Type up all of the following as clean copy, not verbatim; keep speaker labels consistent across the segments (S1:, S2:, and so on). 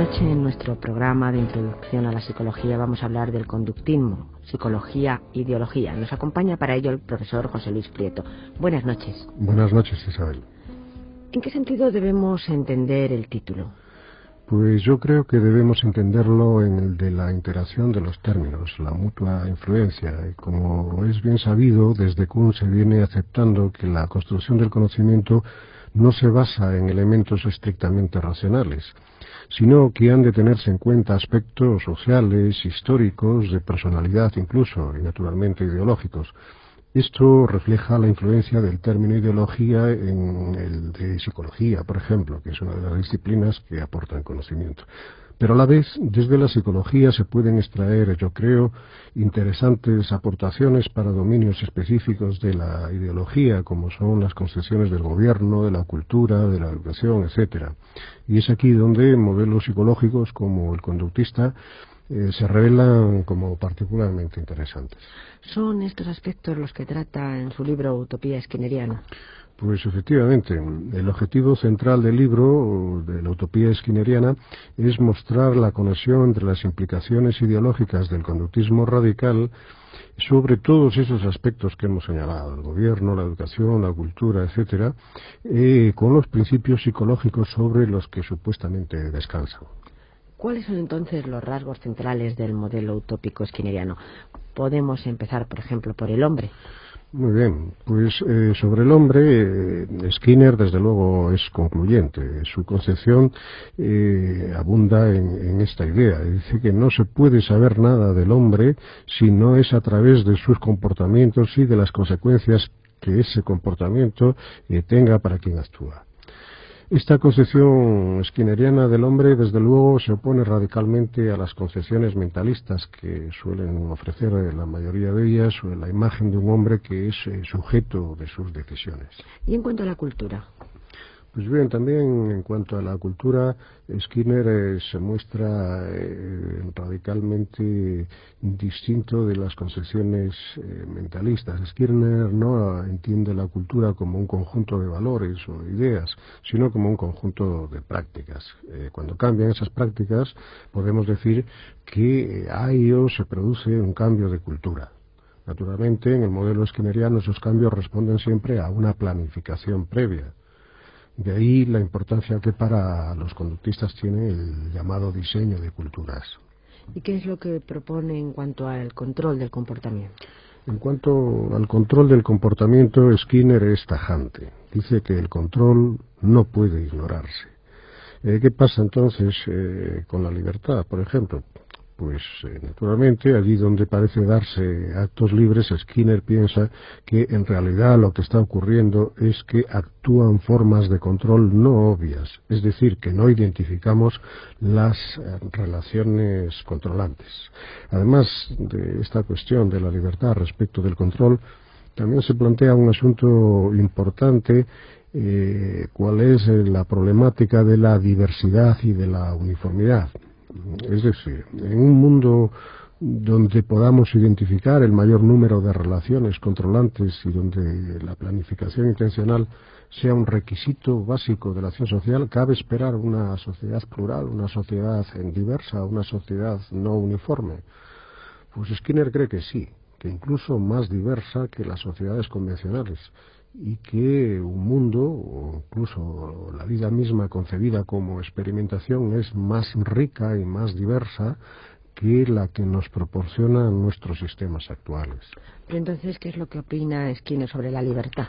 S1: noche en nuestro programa de introducción a la psicología vamos a hablar del conductismo, psicología, ideología. Nos acompaña para ello el profesor José Luis Prieto. Buenas noches.
S2: Buenas noches, Isabel.
S1: ¿En qué sentido debemos entender el título?
S2: Pues yo creo que debemos entenderlo en el de la interacción de los términos, la mutua influencia. Como es bien sabido, desde Kuhn se viene aceptando que la construcción del conocimiento no se basa en elementos estrictamente racionales, sino que han de tenerse en cuenta aspectos sociales, históricos, de personalidad incluso, y naturalmente ideológicos. Esto refleja la influencia del término ideología en el de psicología, por ejemplo, que es una de las disciplinas que aportan conocimiento. Pero a la vez, desde la psicología se pueden extraer, yo creo, interesantes aportaciones para dominios específicos de la ideología, como son las concepciones del gobierno, de la cultura, de la educación, etcétera. Y es aquí donde modelos psicológicos como el conductista se revelan como particularmente interesantes.
S1: ¿Son estos aspectos los que trata en su libro Utopía Skinneriana?
S2: Pues efectivamente, el objetivo central del libro, de la utopía skinneriana, es mostrar la conexión entre las implicaciones ideológicas del conductismo radical sobre todos esos aspectos que hemos señalado, el gobierno, la educación, la cultura, etcétera, con los principios psicológicos sobre los que supuestamente descansan.
S1: ¿Cuáles son entonces los rasgos centrales del modelo utópico skinneriano? Podemos empezar, por ejemplo, por el hombre.
S2: Muy bien, pues sobre el hombre, Skinner desde luego es concluyente. Su concepción abunda en esta idea. Dice que no se puede saber nada del hombre si no es a través de sus comportamientos y de las consecuencias que ese comportamiento tenga para quien actúa. Esta concepción skinneriana del hombre, desde luego, se opone radicalmente a las concepciones mentalistas que suelen ofrecer la mayoría de ellas la imagen de un hombre que es sujeto de sus decisiones.
S1: ¿Y en cuanto a la cultura?
S2: Pues bien, también en cuanto a la cultura, Skinner se muestra radicalmente distinto de las concepciones mentalistas. Skinner no entiende la cultura como un conjunto de valores o ideas, sino como un conjunto de prácticas. Cuando cambian esas prácticas, podemos decir que a ello se produce un cambio de cultura. Naturalmente, en el modelo skinneriano esos cambios responden siempre a una planificación previa. De ahí la importancia que para los conductistas tiene el llamado diseño de culturas.
S1: ¿Y qué es lo que propone en cuanto al control del comportamiento?
S2: En cuanto al control del comportamiento, Skinner es tajante. Dice que el control no puede ignorarse. ¿Qué pasa entonces con la libertad, por ejemplo? Pues naturalmente allí donde parece darse actos libres, Skinner piensa que en realidad lo que está ocurriendo es que actúan formas de control no obvias, es decir, que no identificamos las relaciones controlantes. Además de esta cuestión de la libertad respecto del control, también se plantea un asunto importante, cuál es la problemática de la diversidad y de la uniformidad. Es decir, en un mundo donde podamos identificar el mayor número de relaciones controlantes y donde la planificación intencional sea un requisito básico de la acción social, cabe esperar una sociedad plural, una sociedad diversa, una sociedad no uniforme. Pues Skinner cree que sí, que incluso más diversa que las sociedades convencionales, y que un mundo, o incluso la vida misma concebida como experimentación, es más rica y más diversa que la que nos proporcionan nuestros sistemas actuales.
S1: Pero entonces, ¿qué es lo que opina Skinner sobre la libertad?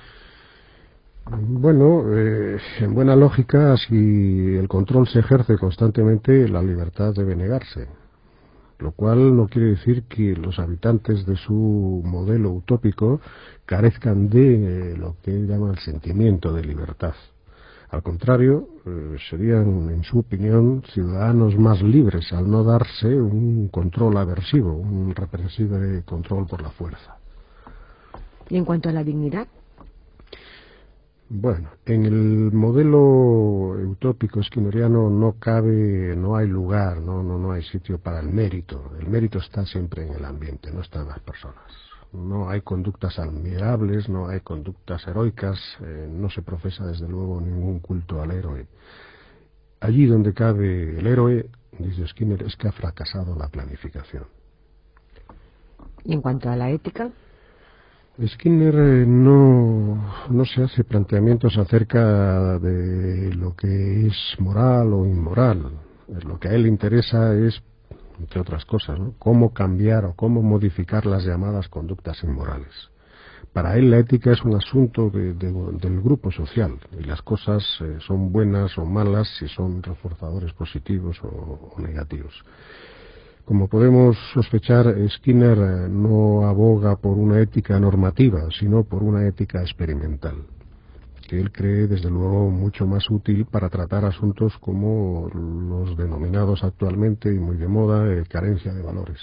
S2: Bueno, en buena lógica, si el control se ejerce constantemente, la libertad debe negarse. Lo cual no quiere decir que los habitantes de su modelo utópico carezcan de lo que él llama el sentimiento de libertad. Al contrario, serían, en su opinión, ciudadanos más libres al no darse un control aversivo, un represivo control por la fuerza.
S1: ¿Y en cuanto a la dignidad?
S2: Bueno, en el modelo utópico skinneriano no hay lugar, no hay sitio para el mérito. El mérito está siempre en el ambiente, no está en las personas. No hay conductas admirables, no hay conductas heroicas, no se profesa desde luego ningún culto al héroe. Allí donde cabe el héroe, dice Skinner, es que ha fracasado la planificación.
S1: ¿Y en cuanto a la ética?
S2: Skinner no se hace planteamientos acerca de lo que es moral o inmoral. Lo que a él le interesa es, entre otras cosas, ¿no?, cómo cambiar o cómo modificar las llamadas conductas inmorales. Para él la ética es un asunto del grupo social, y las cosas son buenas o malas si son reforzadores positivos o negativos. Como podemos sospechar, Skinner no aboga por una ética normativa, sino por una ética experimental, que él cree desde luego mucho más útil para tratar asuntos como los denominados actualmente y muy de moda carencia de valores.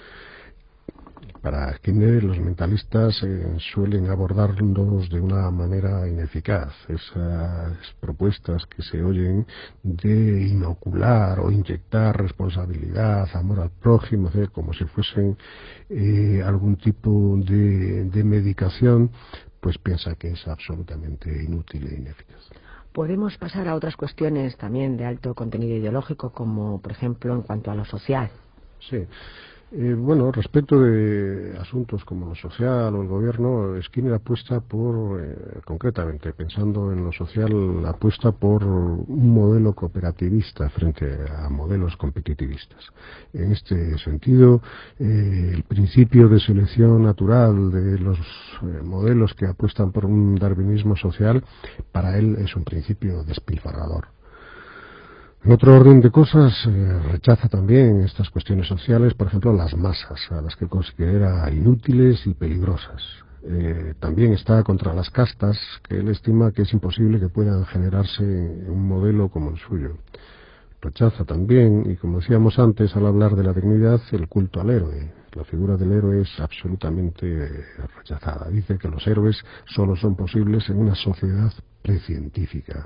S2: Para Skinner, los mentalistas suelen abordarlos de una manera ineficaz. Esas propuestas que se oyen de inocular o inyectar responsabilidad, amor al prójimo, como si fuesen algún tipo de medicación, pues piensa que es absolutamente inútil e ineficaz.
S1: Podemos pasar a otras cuestiones también de alto contenido ideológico, como por ejemplo en cuanto a lo social.
S2: Sí. Bueno, respecto de asuntos como lo social o el gobierno, Skinner apuesta por, concretamente, pensando en lo social, apuesta por un modelo cooperativista frente a modelos competitivistas. En este sentido, el principio de selección natural de los modelos que apuestan por un darwinismo social, para él es un principio despilfarrador. En otro orden de cosas, rechaza también estas cuestiones sociales, por ejemplo, las masas, a las que considera inútiles y peligrosas. También está contra las castas, que él estima que es imposible que puedan generarse en un modelo como el suyo. Rechaza también, y como decíamos antes al hablar de la dignidad, el culto al héroe. La figura del héroe es absolutamente rechazada. Dice que los héroes solo son posibles en una sociedad precientífica.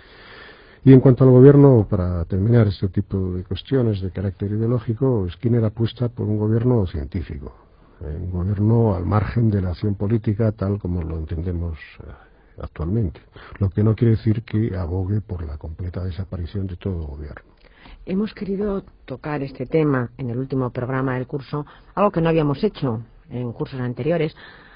S2: Y en cuanto al gobierno, para terminar este tipo de cuestiones de carácter ideológico, Skinner apuesta por un gobierno científico, un gobierno al margen de la acción política tal como lo entendemos actualmente, lo que no quiere decir que abogue por la completa desaparición de todo gobierno.
S1: Hemos querido tocar este tema en el último programa del curso, algo que no habíamos hecho en cursos anteriores,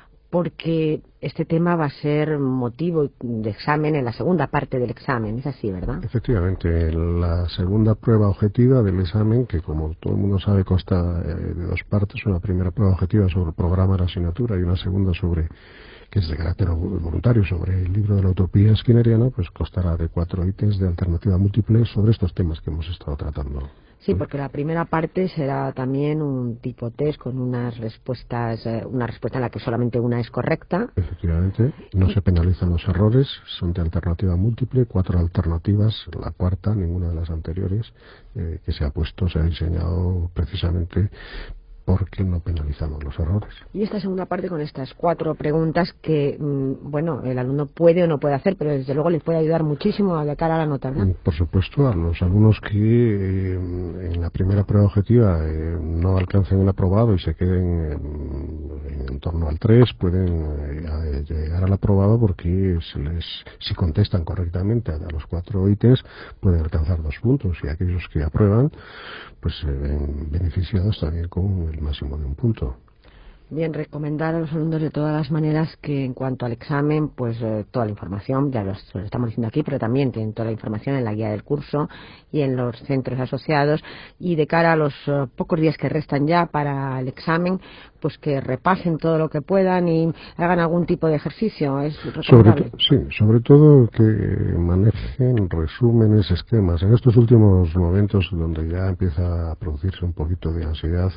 S1: porque este tema va a ser motivo de examen en la segunda parte del examen, ¿es así, verdad?
S2: Efectivamente, la segunda prueba objetiva del examen, que como todo el mundo sabe consta de dos partes, una primera prueba objetiva sobre el programa de la asignatura y una segunda que es de carácter voluntario, sobre el libro de la utopía skinneriana, pues constará de 4 ítems de alternativa múltiple sobre estos temas que hemos estado tratando.
S1: Sí, porque la primera parte será también un tipo test con unas respuestas, una respuesta en la que solamente una es correcta.
S2: Efectivamente, no se penalizan los errores, son de alternativa múltiple, 4 alternativas, la cuarta, ninguna de las anteriores, que se ha diseñado precisamente porque no penalizamos los errores.
S1: Y esta segunda parte con estas 4 preguntas que, bueno, el alumno puede o no puede hacer, pero desde luego les puede ayudar muchísimo de cara a la nota, ¿verdad?
S2: Por supuesto, a los alumnos que en la primera prueba objetiva no alcancen el aprobado y se queden en torno al 3, pueden llegar al aprobado porque si contestan correctamente a los 4 ítems, pueden alcanzar 2 puntos, y aquellos que aprueban pues se ven beneficiados también con el máximo de 1 punto.
S1: Bien, recomendar a los alumnos de todas las maneras que en cuanto al examen, pues toda la información, ya lo estamos diciendo aquí, pero también tienen toda la información en la guía del curso y en los centros asociados, y de cara a los pocos días que restan ya para el examen, pues que repasen todo lo que puedan y hagan algún tipo de ejercicio, es recomendable.
S2: Sobre todo que manejen resúmenes, esquemas. En estos últimos momentos donde ya empieza a producirse un poquito de ansiedad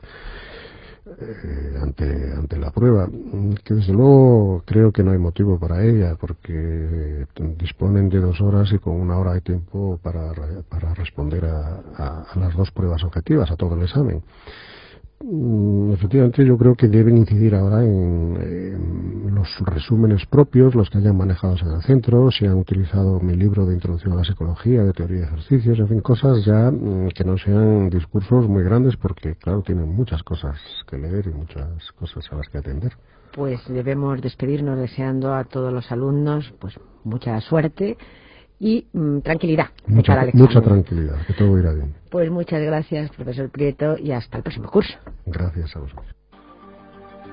S2: ante la prueba, que desde luego creo que no hay motivo para ella, porque disponen de 2 horas y con 1 hora de tiempo para responder a las 2 pruebas objetivas, a todo el examen. Efectivamente, yo creo que deben incidir ahora en los resúmenes propios, los que hayan manejado en el centro, si han utilizado mi libro de Introducción a la Psicología, de Teoría de Ejercicios, en fin, cosas ya que no sean discursos muy grandes, porque claro, tienen muchas cosas que leer y muchas cosas a las que atender.
S1: Pues debemos despedirnos deseando a todos los alumnos pues mucha suerte y tranquilidad de cara al examen.
S2: Mucha tranquilidad, que todo irá bien.
S1: Pues muchas gracias, profesor Prieto, y hasta el próximo curso.
S2: Gracias a vosotros.